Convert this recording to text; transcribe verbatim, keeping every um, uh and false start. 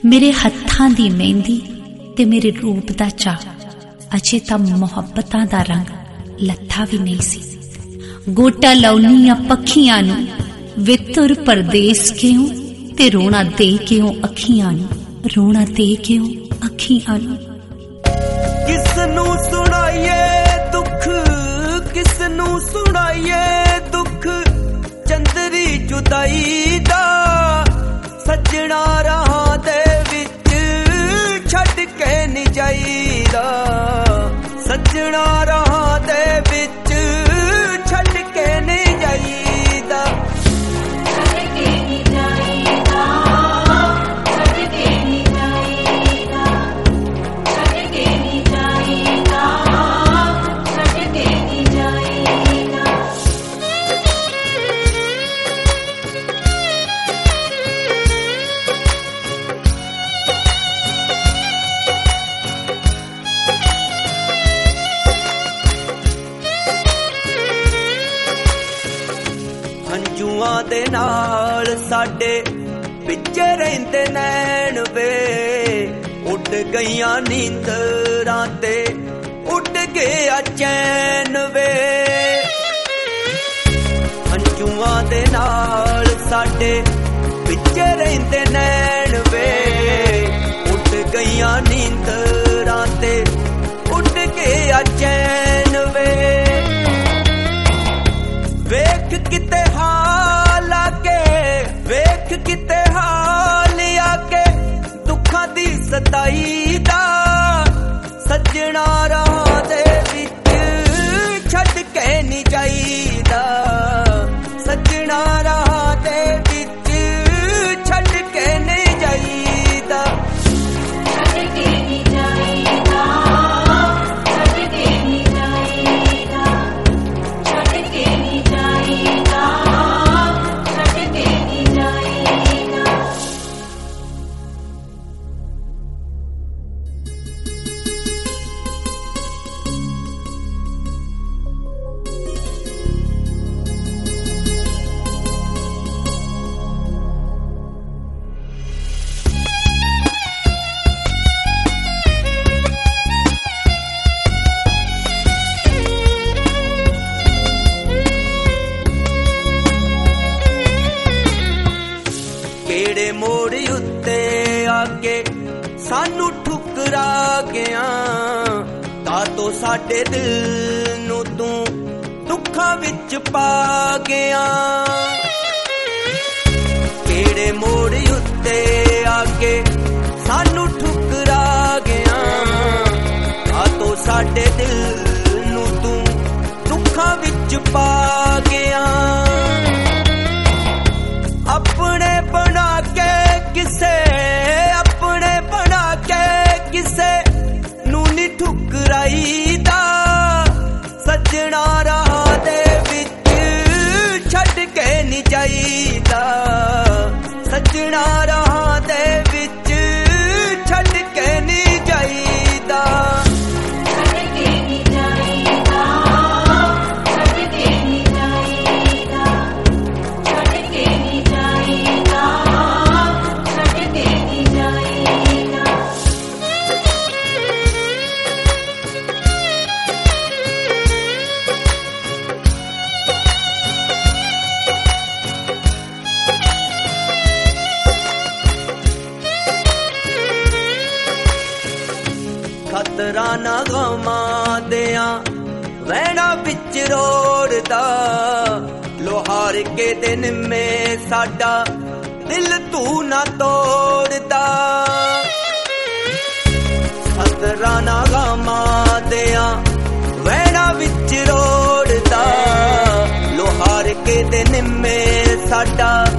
मेरे हत्थां दी मेहंदी ते मेरे रूप दा चा अजे तां मुहब्बतां दा रंग लत्था भी नहीं सी। गोटा लाउनियां पखियां नूं वे तुर परदेस क्यों ते रोना दे क्यों अखियां नूं, रोना दे क्यों अखियां नूं। किसनूं सुनाइए दुख, किसनूं सुनाइए दुख चंदरी जुदाई दा। सजना राहां दे विच छड्ड के नहीं जाईदा, सजना राहां दे विच छड्ड के नहीं जाईदा। हंजुआं दे नाल साडे पिछे रहिंदे नैन वे, उड गईयां नींदरां ते उड गया चैन वे। हंजुआं दे नाल साडे पिछे रहिंदे नैन वे, उड गईयां नींदरां ते उड गया चैन वे। वेख किते हाल आके, वेख किते हाल आके दुखां दी सताई दा। सजना राहां दे विच छड्ड के नहीं जाईदा, सजना राहां दे विच छड्ड के नहीं जाईदा। केड़े मोड़ उत्ते आके सानू ठुकरा गया, तातो साडे दिल नू तू दुखां विच पा गया। केड़े मोड़ उत्ते आके सानू ठुकरा गया, तातो साडे दिल नू तू दुखां विच पा गया। अपने बना के किसे, अपने बना के किसे नू नी ठुकराईदा। सजना राहां दे विच छड्ड के नहीं जाईदा, सजना राहां दे विच छड्ड के नहीं जाईदा। खतरा ना गवां देआं वैना बिच रोड़दा, लोहार के दिन में साडा दिल तू ना तोड़दा। खतरा ना गवां देआं वैना बिच रोड़दा, लोहार के दिन में साडा